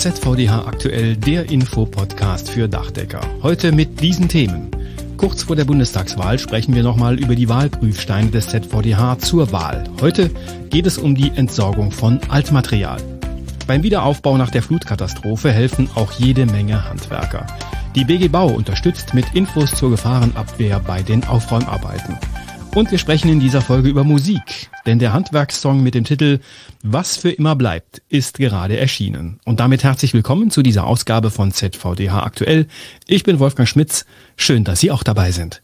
ZVDH aktuell, der Infopodcast für Dachdecker. Heute mit diesen Themen. Kurz vor der Bundestagswahl sprechen wir nochmal über die Wahlprüfsteine des ZVDH zur Wahl. Heute geht es um die Entsorgung von Altmaterial. Beim Wiederaufbau nach der Flutkatastrophe helfen auch jede Menge Handwerker. Die BG Bau unterstützt mit Infos zur Gefahrenabwehr bei den Aufräumarbeiten. Und wir sprechen in dieser Folge über Musik, denn der Handwerkssong mit dem Titel Was für immer bleibt ist gerade erschienen. Und damit herzlich willkommen zu dieser Ausgabe von ZVDH aktuell. Ich bin Wolfgang Schmitz. Schön, dass Sie auch dabei sind.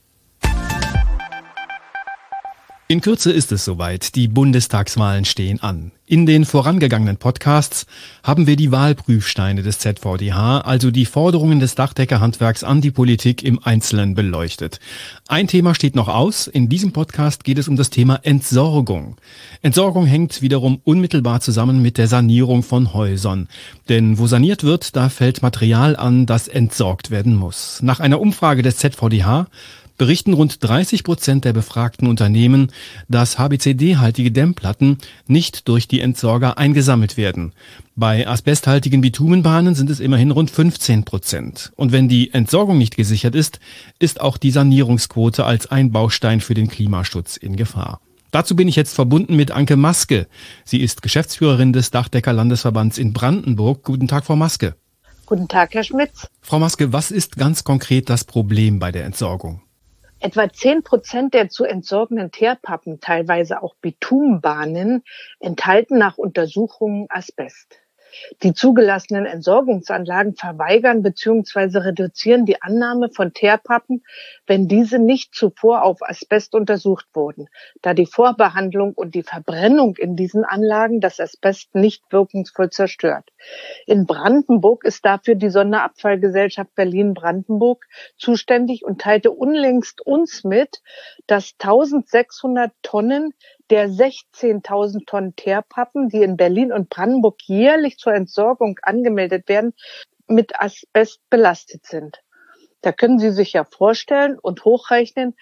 In Kürze ist es soweit. Die Bundestagswahlen stehen an. In den vorangegangenen Podcasts haben wir die Wahlprüfsteine des ZVDH, also die Forderungen des Dachdeckerhandwerks an die Politik im Einzelnen beleuchtet. Ein Thema steht noch aus. In diesem Podcast geht es um das Thema Entsorgung. Entsorgung hängt wiederum unmittelbar zusammen mit der Sanierung von Häusern. Denn wo saniert wird, da fällt Material an, das entsorgt werden muss. Nach einer Umfrage des ZVDH berichten rund 30% der befragten Unternehmen, dass HBCD-haltige Dämmplatten nicht durch die Entsorger eingesammelt werden. Bei asbesthaltigen Bitumenbahnen sind es immerhin rund 15%. Und wenn die Entsorgung nicht gesichert ist, ist auch die Sanierungsquote als ein Baustein für den Klimaschutz in Gefahr. Dazu bin ich jetzt verbunden mit Anke Maske. Sie ist Geschäftsführerin des Dachdeckerlandesverbands in Brandenburg. Guten Tag, Frau Maske. Guten Tag, Herr Schmitz. Frau Maske, was ist ganz konkret das Problem bei der Entsorgung? Etwa 10% der zu entsorgenden Teerpappen, teilweise auch Bitumenbahnen, enthalten nach Untersuchungen Asbest. Die zugelassenen Entsorgungsanlagen verweigern bzw. reduzieren die Annahme von Teerpappen, wenn diese nicht zuvor auf Asbest untersucht wurden, da die Vorbehandlung und die Verbrennung in diesen Anlagen das Asbest nicht wirkungsvoll zerstört. In Brandenburg ist dafür die Sonderabfallgesellschaft Berlin-Brandenburg zuständig und teilte unlängst uns mit, dass 1600 Tonnen der 16.000 Tonnen Teerpappen, die in Berlin und Brandenburg jährlich zur Entsorgung angemeldet werden, mit Asbest belastet sind. Da können Sie sich ja vorstellen und hochrechnen,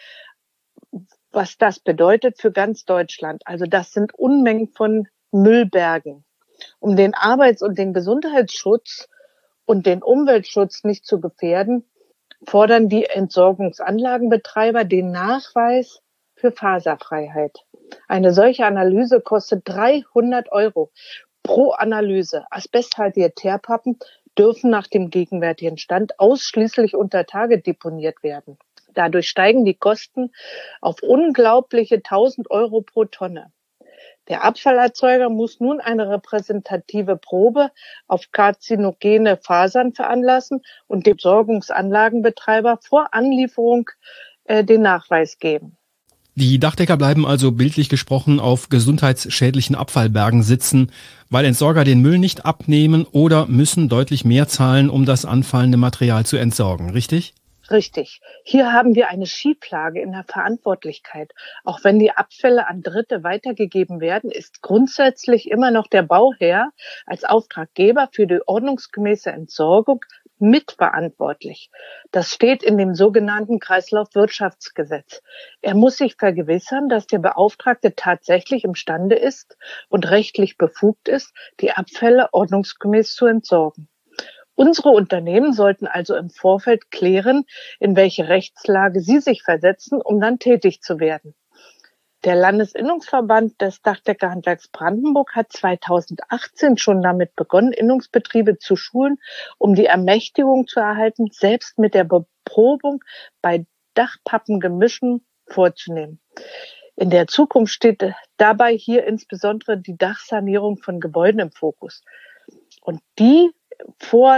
was das bedeutet für ganz Deutschland. Also das sind Unmengen von Müllbergen. Um den Arbeits- und den Gesundheitsschutz und den Umweltschutz nicht zu gefährden, fordern die Entsorgungsanlagenbetreiber den Nachweis für Faserfreiheit. Eine solche Analyse kostet 300 € pro Analyse. Asbesthaltige Teerpappen dürfen nach dem gegenwärtigen Stand ausschließlich unter Tage deponiert werden. Dadurch steigen die Kosten auf unglaubliche 1.000 € pro Tonne. Der Abfallerzeuger muss nun eine repräsentative Probe auf karzinogene Fasern veranlassen und dem Entsorgungsanlagenbetreiber vor Anlieferung den Nachweis geben. Die Dachdecker bleiben also bildlich gesprochen auf gesundheitsschädlichen Abfallbergen sitzen, weil Entsorger den Müll nicht abnehmen oder müssen deutlich mehr zahlen, um das anfallende Material zu entsorgen, richtig? Richtig. Hier haben wir eine Schieflage in der Verantwortlichkeit. Auch wenn die Abfälle an Dritte weitergegeben werden, ist grundsätzlich immer noch der Bauherr als Auftraggeber für die ordnungsgemäße Entsorgung mitverantwortlich. Das steht in dem sogenannten Kreislaufwirtschaftsgesetz. Er muss sich vergewissern, dass der Beauftragte tatsächlich imstande ist und rechtlich befugt ist, die Abfälle ordnungsgemäß zu entsorgen. Unsere Unternehmen sollten also im Vorfeld klären, in welche Rechtslage sie sich versetzen, um dann tätig zu werden. Der Landesinnungsverband des Dachdeckerhandwerks Brandenburg hat 2018 schon damit begonnen, Innungsbetriebe zu schulen, um die Ermächtigung zu erhalten, selbst mit der Beprobung bei Dachpappengemischen vorzunehmen. In der Zukunft steht dabei hier insbesondere die Dachsanierung von Gebäuden im Fokus. Und die vor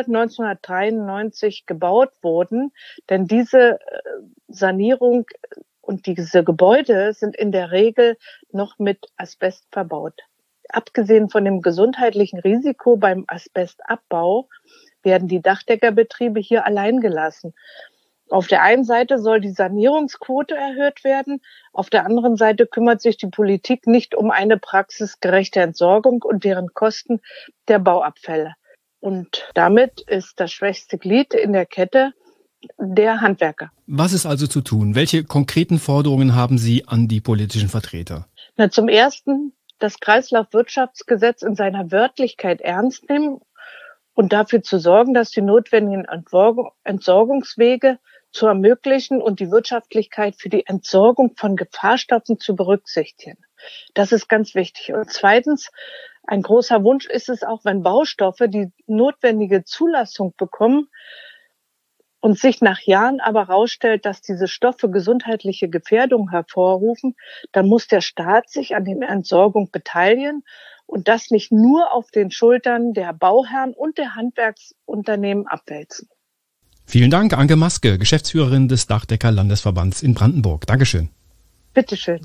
1993 gebaut wurden, denn diese Sanierung und diese Gebäude sind in der Regel noch mit Asbest verbaut. Abgesehen von dem gesundheitlichen Risiko beim Asbestabbau werden die Dachdeckerbetriebe hier allein gelassen. Auf der einen Seite soll die Sanierungsquote erhöht werden, auf der anderen Seite kümmert sich die Politik nicht um eine praxisgerechte Entsorgung und deren Kosten der Bauabfälle. Und damit ist das schwächste Glied in der Kette der Handwerker. Was ist also zu tun? Welche konkreten Forderungen haben Sie an die politischen Vertreter? Zum Ersten das Kreislaufwirtschaftsgesetz in seiner Wörtlichkeit ernst nehmen und dafür zu sorgen, dass die notwendigen Entsorgungswege zu ermöglichen und die Wirtschaftlichkeit für die Entsorgung von Gefahrstoffen zu berücksichtigen. Das ist ganz wichtig. Und zweitens, ein großer Wunsch ist es auch, wenn Baustoffe die notwendige Zulassung bekommen und sich nach Jahren aber herausstellt, dass diese Stoffe gesundheitliche Gefährdungen hervorrufen, dann muss der Staat sich an der Entsorgung beteiligen und das nicht nur auf den Schultern der Bauherren und der Handwerksunternehmen abwälzen. Vielen Dank, Anke Maske, Geschäftsführerin des Dachdecker-Landesverbands in Brandenburg. Dankeschön. Bitteschön.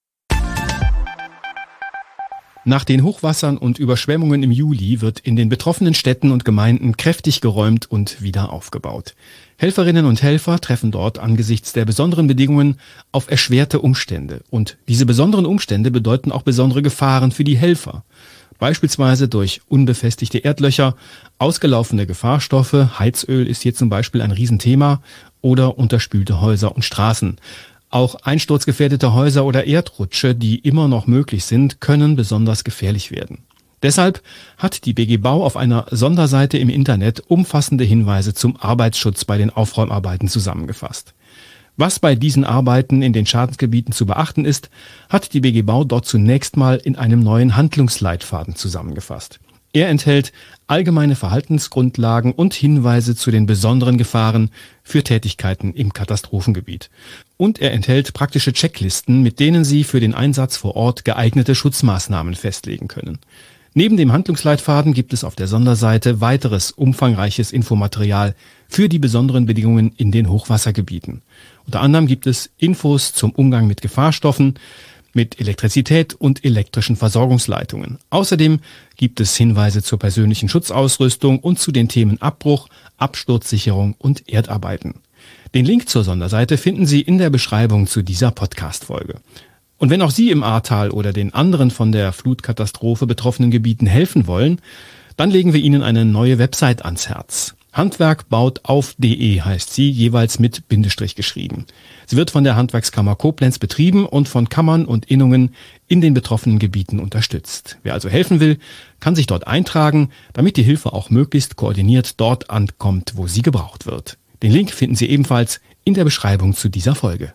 Nach den Hochwassern und Überschwemmungen im Juli wird in den betroffenen Städten und Gemeinden kräftig geräumt und wieder aufgebaut. Helferinnen und Helfer treffen dort angesichts der besonderen Bedingungen auf erschwerte Umstände. Und diese besonderen Umstände bedeuten auch besondere Gefahren für die Helfer. Beispielsweise durch unbefestigte Erdlöcher, ausgelaufene Gefahrstoffe, Heizöl ist hier zum Beispiel ein Riesenthema, oder unterspülte Häuser und Straßen. Auch einsturzgefährdete Häuser oder Erdrutsche, die immer noch möglich sind, können besonders gefährlich werden. Deshalb hat die BG Bau auf einer Sonderseite im Internet umfassende Hinweise zum Arbeitsschutz bei den Aufräumarbeiten zusammengefasst. Was bei diesen Arbeiten in den Schadensgebieten zu beachten ist, hat die BG Bau dort zunächst mal in einem neuen Handlungsleitfaden zusammengefasst. Er enthält allgemeine Verhaltensgrundlagen und Hinweise zu den besonderen Gefahren für Tätigkeiten im Katastrophengebiet. Und er enthält praktische Checklisten, mit denen Sie für den Einsatz vor Ort geeignete Schutzmaßnahmen festlegen können. Neben dem Handlungsleitfaden gibt es auf der Sonderseite weiteres umfangreiches Infomaterial für die besonderen Bedingungen in den Hochwassergebieten. Unter anderem gibt es Infos zum Umgang mit Gefahrstoffen, mit Elektrizität und elektrischen Versorgungsleitungen. Außerdem gibt es Hinweise zur persönlichen Schutzausrüstung und zu den Themen Abbruch, Absturzsicherung und Erdarbeiten. Den Link zur Sonderseite finden Sie in der Beschreibung zu dieser Podcast-Folge. Und wenn auch Sie im Ahrtal oder den anderen von der Flutkatastrophe betroffenen Gebieten helfen wollen, dann legen wir Ihnen eine neue Website ans Herz. Handwerkbautauf.de heißt sie, jeweils mit Bindestrich geschrieben. Sie wird von der Handwerkskammer Koblenz betrieben und von Kammern und Innungen in den betroffenen Gebieten unterstützt. Wer also helfen will, kann sich dort eintragen, damit die Hilfe auch möglichst koordiniert dort ankommt, wo sie gebraucht wird. Den Link finden Sie ebenfalls in der Beschreibung zu dieser Folge.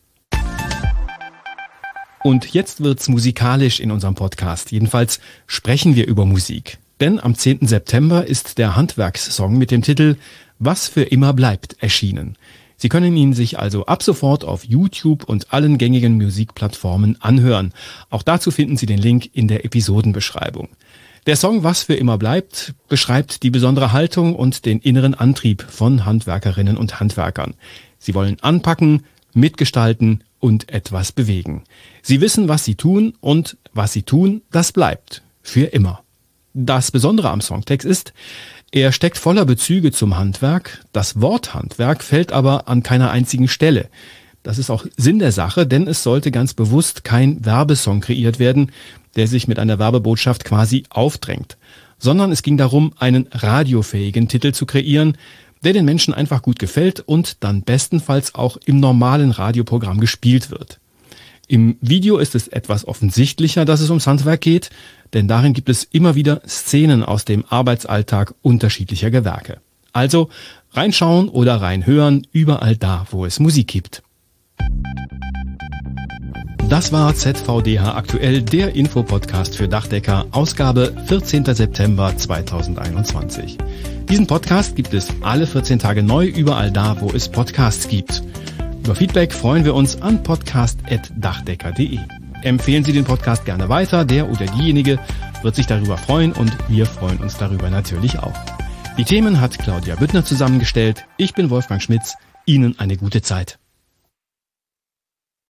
Und jetzt wird's musikalisch in unserem Podcast. Jedenfalls sprechen wir über Musik. Denn am 10. September ist der Handwerkssong mit dem Titel Was für immer bleibt erschienen. Sie können ihn sich also ab sofort auf YouTube und allen gängigen Musikplattformen anhören. Auch dazu finden Sie den Link in der Episodenbeschreibung. Der Song Was für immer bleibt beschreibt die besondere Haltung und den inneren Antrieb von Handwerkerinnen und Handwerkern. Sie wollen anpacken, mitgestalten und etwas bewegen. Sie wissen, was sie tun, und was sie tun, das bleibt für immer. Das Besondere am Songtext ist, er steckt voller Bezüge zum Handwerk. Das Wort Handwerk fällt aber an keiner einzigen Stelle. Das ist auch Sinn der Sache, denn es sollte ganz bewusst kein Werbesong kreiert werden, der sich mit einer Werbebotschaft quasi aufdrängt, sondern es ging darum, einen radiofähigen Titel zu kreieren, der den Menschen einfach gut gefällt und dann bestenfalls auch im normalen Radioprogramm gespielt wird. Im Video ist es etwas offensichtlicher, dass es ums Handwerk geht, denn darin gibt es immer wieder Szenen aus dem Arbeitsalltag unterschiedlicher Gewerke. Also reinschauen oder reinhören, überall da, wo es Musik gibt. Das war ZVDH aktuell, der Infopodcast für Dachdecker, Ausgabe 14. September 2021. Diesen Podcast gibt es alle 14 Tage neu, überall da, wo es Podcasts gibt. Über Feedback freuen wir uns an podcast@dachdecker.de. Empfehlen Sie den Podcast gerne weiter, der oder diejenige wird sich darüber freuen und wir freuen uns darüber natürlich auch. Die Themen hat Claudia Büttner zusammengestellt. Ich bin Wolfgang Schmitz. Ihnen eine gute Zeit.